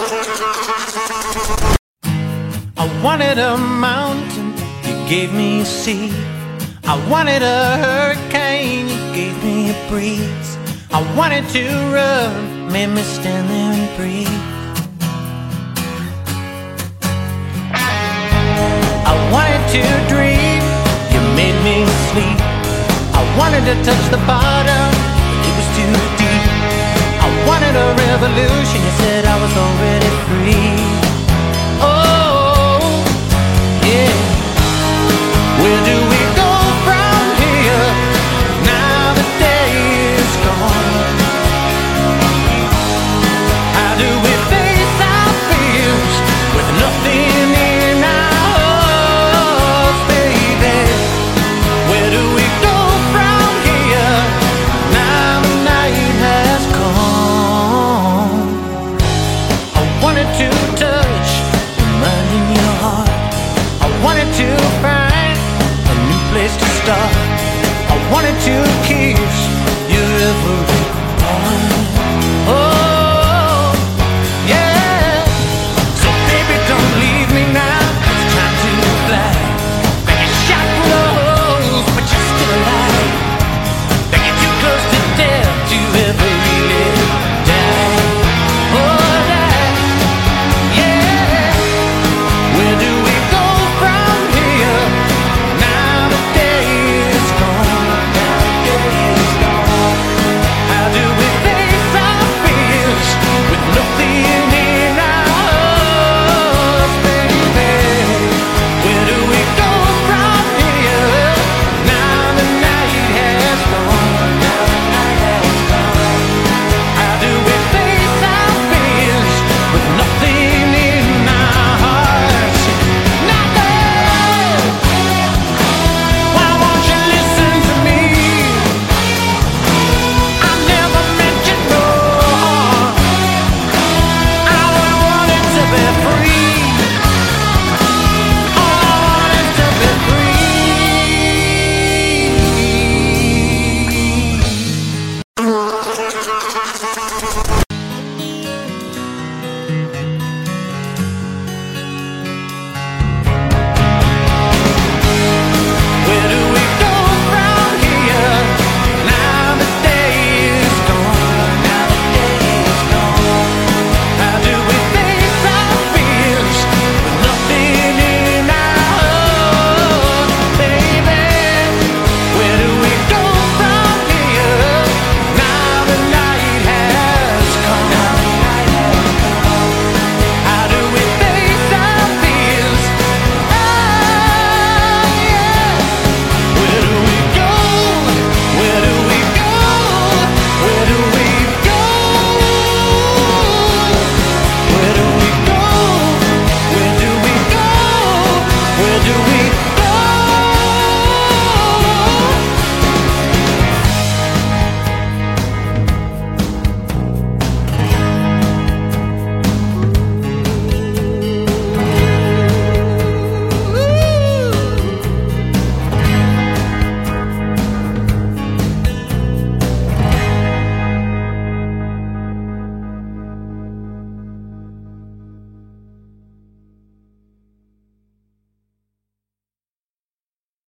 I wanted a mountain, you gave me a sea. I wanted a hurricane, you gave me a breeze. I wanted to run, made me stand there and breathe. I wanted to dream, you made me sleep. I wanted to touch the bottom, but it was too deep. I wanted a revolution, you said I was already free.